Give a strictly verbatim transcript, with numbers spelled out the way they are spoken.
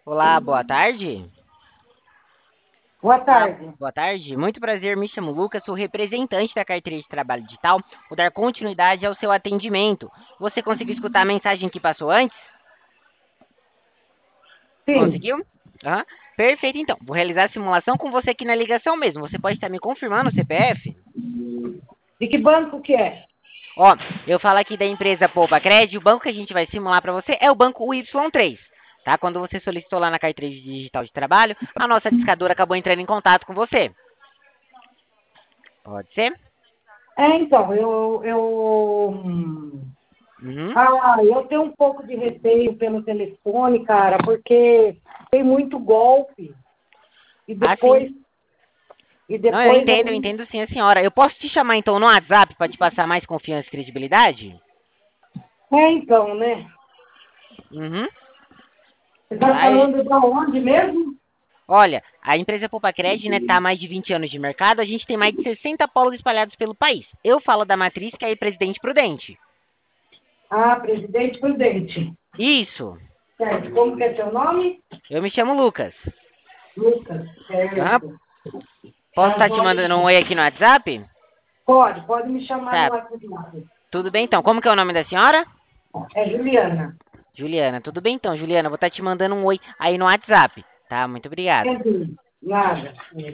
Olá, boa tarde. Boa Olá, tarde. boa tarde. Muito prazer, me chamo Lucas, sou representante da carteira de trabalho digital. Vou dar continuidade ao seu atendimento. Você conseguiu escutar a mensagem que passou antes? Sim. Conseguiu? Aham. Perfeito, então. Vou realizar a simulação com você aqui na ligação mesmo. Você pode estar me confirmando o C P F? De que banco que é? Ó, eu falo aqui da empresa Poupa Crédito. O banco que a gente vai simular para você é o banco Y três. Tá? Quando você solicitou lá na carteira digital de trabalho, a nossa discadora acabou entrando em contato com você. Pode ser? É, então, eu, eu... hum, Uhum. Ah, eu tenho um pouco de receio pelo telefone, cara, porque tem muito golpe. E Ah, sim. depois, e Não, eu depois entendo, eu aí... entendo sim, a senhora. Eu posso te chamar então no WhatsApp para te passar mais confiança e credibilidade? É, então, né? Uhum. Você está Tá? falando de onde mesmo? Olha, a empresa Popacred, né, tá há mais de vinte anos de mercado, a gente tem mais de sessenta polos espalhados pelo país. Eu falo da matriz, que é a Presidente Prudente. Ah, Presidente Prudente. Isso. Certo. Como que é seu nome? Eu me chamo Lucas. Lucas. Aham. Certo. Posso Tá estar te joia. mandando um oi aqui no WhatsApp? Pode, pode me chamar no Tá. WhatsApp. Tudo bem então. Como que é o nome da senhora? É Juliana. Juliana. Tudo bem então, Juliana. Vou estar te mandando um oi aí no WhatsApp. Tá? Muito obrigado. Entendi. Nada.